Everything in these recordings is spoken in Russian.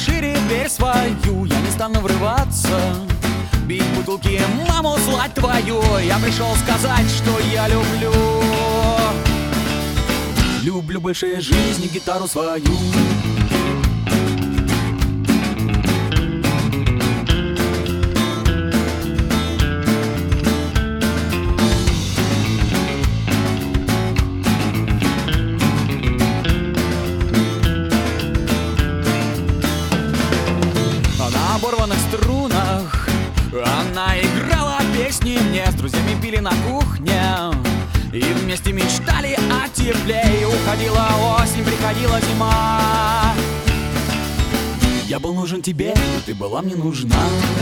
шире дверь свою, я не стану врываться, бить бутылки, маму звать твою. Я пришел сказать, что я люблю. Люблю больше жизни гитару свою. На оборванных струнах она играла песни мне. С друзьями пили на кухне и вместе мечтали о тепле. И уходила осень, приходила зима. Я был нужен тебе, и ты была мне нужна.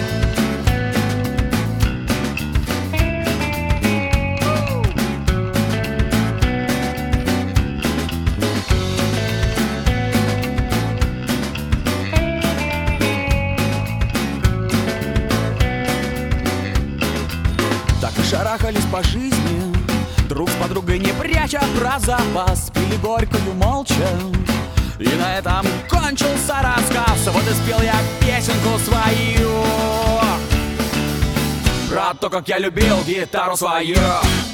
Шарахались по жизни, друг с подругой не пряча про запас. Пили горькую молча, и на этом кончился рассказ. Вот и спел я песенку свою про то, как я любил гитару свою.